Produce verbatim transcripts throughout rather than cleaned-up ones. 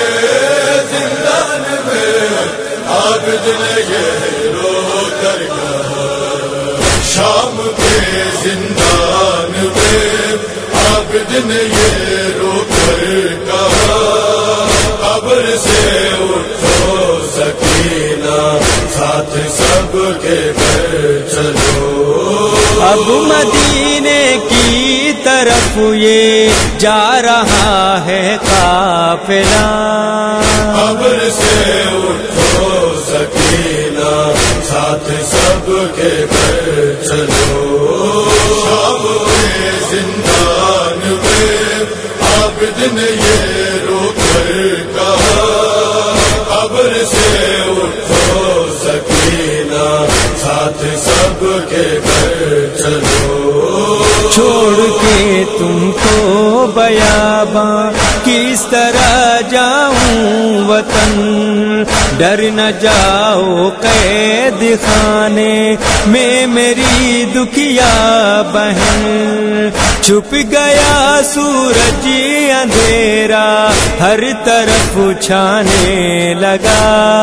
زندان میں عابد نے یہ رو کر کہا، شام کے زندان میں عابد نے یہ رو کر کہا، قبر سے اٹھو سکینہ ساتھ سب کے گھر چلو۔ اب مدینے کی طرف یہ جا رہا ہے قافلہ، قبر سے اٹھو سکینہ ساتھ سب کے گھر چلو۔ شام کے زندان میں عابد نے یہ رو کر کہا، قبر سے اٹھو سکینہ ساتھ سب کے گھر چلو۔ چھوڑ کے تم کو بیاباں کس طرح جاؤں وطن، ڈر نہ جاؤ قید خانے میں میری دکھیا بہن، چھپ گیا سورج اندھیرا ہر طرف چھانے لگا۔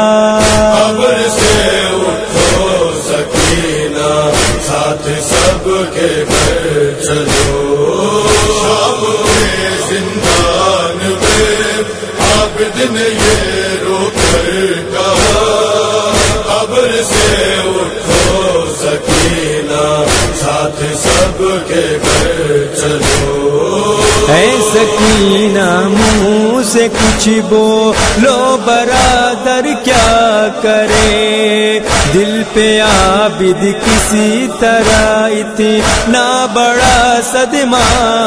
قبر سے اٹھو سکینہ ساتھ سب کے گھر چلو۔ شام کے زندان میں عابد نے یہ رو کر کہا، قبر سے اٹھو سکینہ ساتھ سب کے گھر چلو۔ اے سکینہ منہ سے کچھ بولو برادر کیا کرے، دل پہ عابد کسی طرح اتنا بڑا صدمہ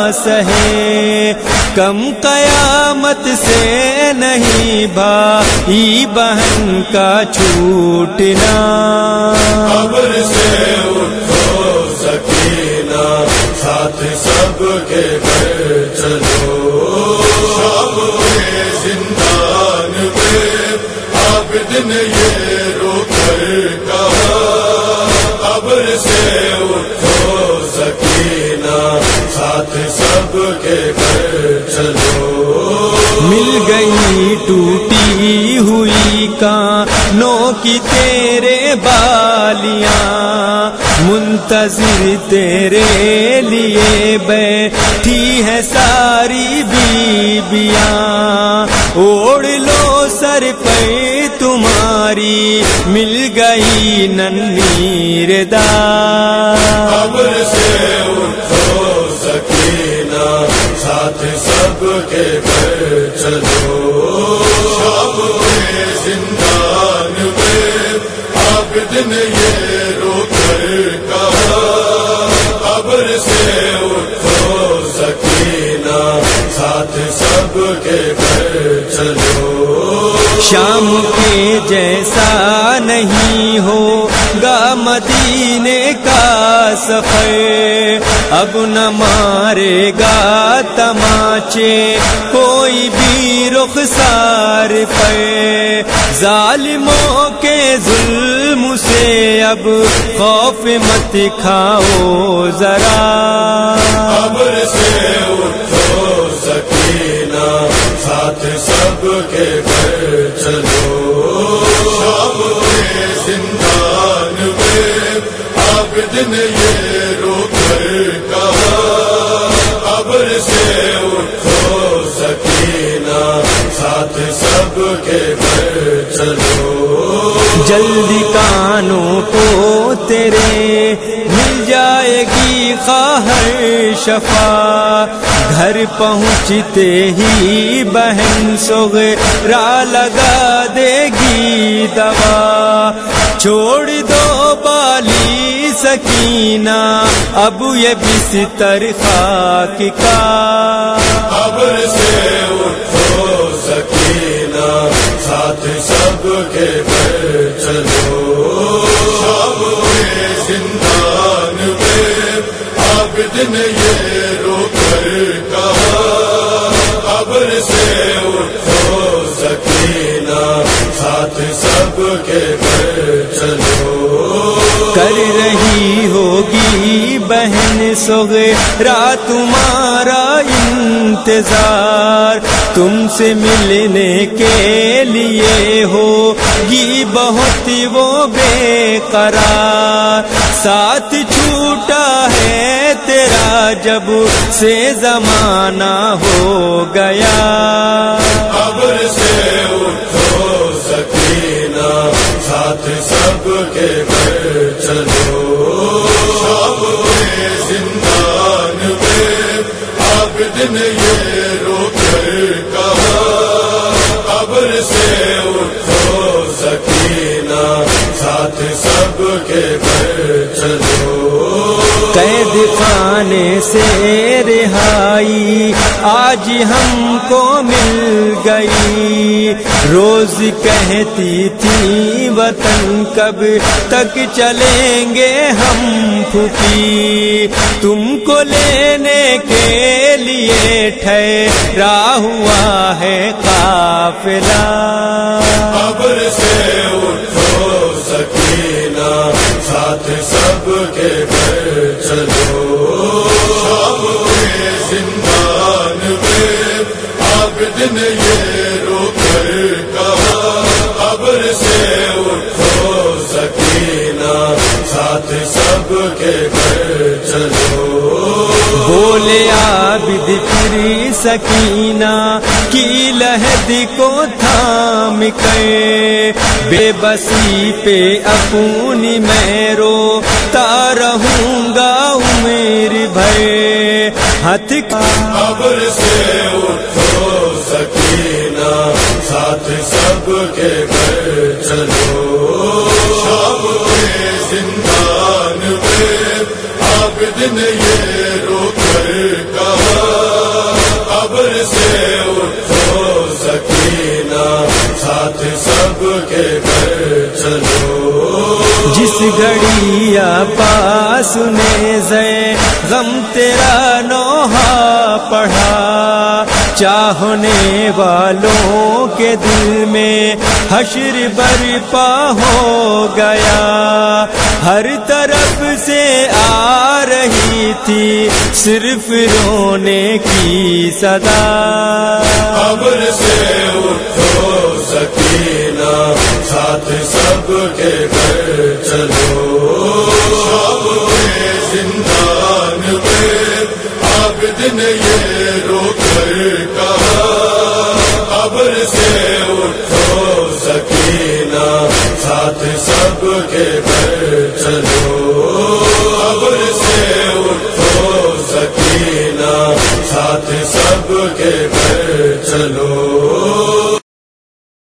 سہے، کم قیامت سے نہیں بھائی بہن کا چھوٹنا۔ قبر سے اٹھو سکینہ ساتھ سب کے گھر چلو۔ شام کے زندان میں عابد نے یہ رو کر کہا، قبر سے اٹھو سکینہ ساتھ سب کے گھر چلو۔ مل گئی ٹوٹی ہوئی کانوں کی تیرے بالیاں، منتظر تیرے لیے بیٹھی ہے ساری بیبیاں، اوڑھ لو سر پہ تمہاری مل گئی ننھی ردا۔ قبر سے اٹھو سکینہ ساتھ سب کے گھر چلو۔ شام کے زندان میں عابد نے یہ رو کر کہا، قبر سے اٹھو سکینہ ساتھ سب کے گھر چلو۔ شام کے جیسا نہیں ہوگا مدینے کا سفر، اب نہ مارے گا تماچے کوئی بھی رخسار پر، ظالموں کے ظلم سے اب خوف مت کھاؤ ذرا۔ قبر سے اٹھو سکینہ ساتھ سب کے گھر چلو۔ شام کے زندان میں عابد نے یہ رو کر کہا، قبر سے اٹھو سکینہ ساتھ سب کے گھر چلو۔ جلدی کانوں کو تیرے مل جائے گی خواہر شفا، گھر پہنچتے ہی بہن سغرا لگا دے گی دوا، چھوڑ دو بالی سکینہ اب یہ بستر خاک کا۔ قبر سے اٹھو سکینہ ساتھ سب کے گھر چلو۔ شام کے زندان میں عابد نے یہ رو کر کہا، قبر سے اٹھو سکینہ ساتھ سب کے گھر چلو۔ کر رہی ہوگی بہن سغرا تمہارا انتظار تم سے ملنے کے لیے ہوگی بہت وہ بے قرار ساتھ چھوٹا ہے تیرا جب سے زمانہ ہو گیا قبر سے اٹھو سکینہ ساتھ سب کے گھر چلو شام کے زندان میں عابد نے یہ رو کر کہا قبر سے اٹھو سکینہ ساتھ سب کے گھر چلو قید خانے سے رہائی آج ہم کو مل گئی روز کہتی تھی وطن کب تک چلیں گے ہم پھوپھی تم کو لینے کے لیے ٹھہرا ہوا ہے قافلہ قبر سے اٹھو سکینہ ساتھ سب کے گھر چلو شام کے زندان میں عابد نے یہ رو کر کہا قبر سے اٹھو سکینہ ساتھ سب کے گھر چلو بولے عابد پھر سکینہ کی لہد کو تھام کے بے بسی پہ اپنی میں روتا رہوں گا عمر بھر ہاتھ قبر سے اٹھو سکینہ ساتھ سب کے گھر چلو شام کے زندان میں عابد نے یہ رو کر کہا قبر سے اٹھو سکینہ ساتھ سب کے گھر چلو جس گھڑی پاس نے زے غم تیرا نوحہ پڑھا چاہنے والوں کے دل میں حشر برپا ہو گیا ہر طرف سے آ رہی تھی صرف رونے کی صدا قبر سے اٹھو سکینہ ساتھ سب کے گھر چلو شام کے زندان میں عابد نے یہ رو کر کہا قبر سے اٹھو سکینہ ساتھ سب کے گھر چلو قبر سے اٹھو سکینہ ساتھ سب کے گھر چلو